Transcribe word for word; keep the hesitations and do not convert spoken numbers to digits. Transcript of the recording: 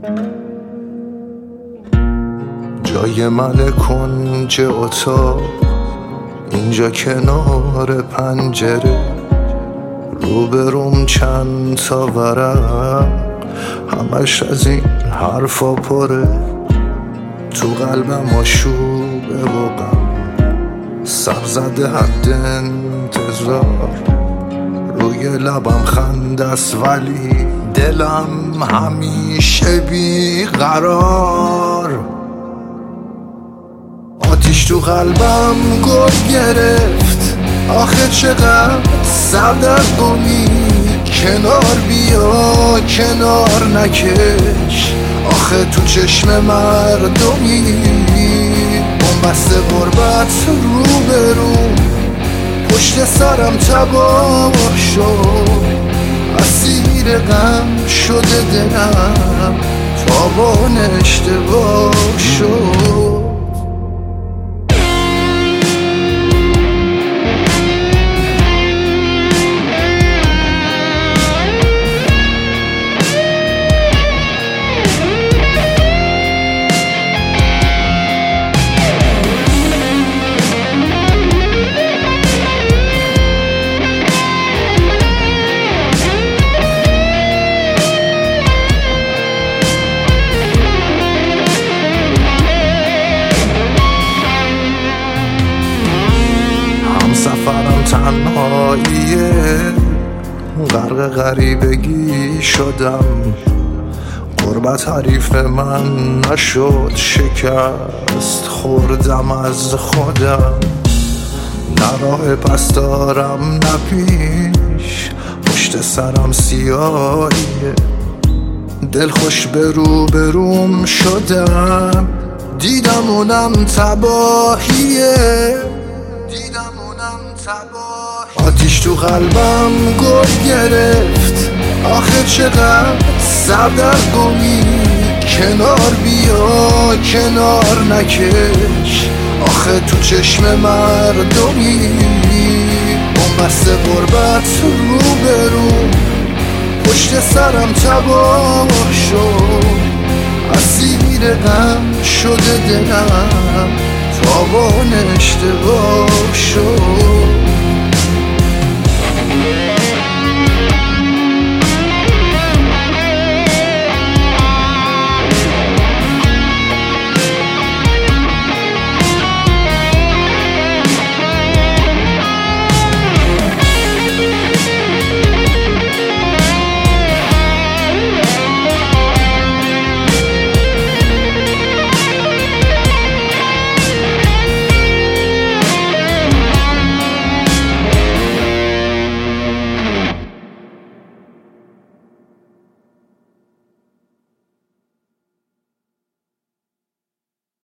جای من کنج اتاق، اینجا کنار پنجره، روبروم چند تا ورق، همش از این حرفا پره. تو قلبم آشوبه و غم، سر زده حد انتظار، روی لبم خنده است ولی دلم همیشه بی قرار. آتیش تو قلبم گل گرفت، آخه چقدر سردرگمی. کنار بیا کنار نکش، آخه تو چشم مردمی. بنبست غربت رو به رو، پشت سرم تباه شد. اسیر غم شده دلم، تابان اشتباه شد. سفرم تنهاییه، غرق غریبگی شدم. غربت حریف من نشد، شکست خوردم از خودم. نه راه پس دارم نه پیش، پشت سرم سیاهیه. دل خوش به رو به روم شدم، دیدم اونم تباهیه. آتیش تو قلبم گل گرفت، آخه چقدر سردرگمی. کنار بیا کنار نکش، آخه تو چشم مردمی. بنبست غربت رو به رو، پشت سرم تباه شد. اسیر غم شده دلم، تابان اشتباه شد.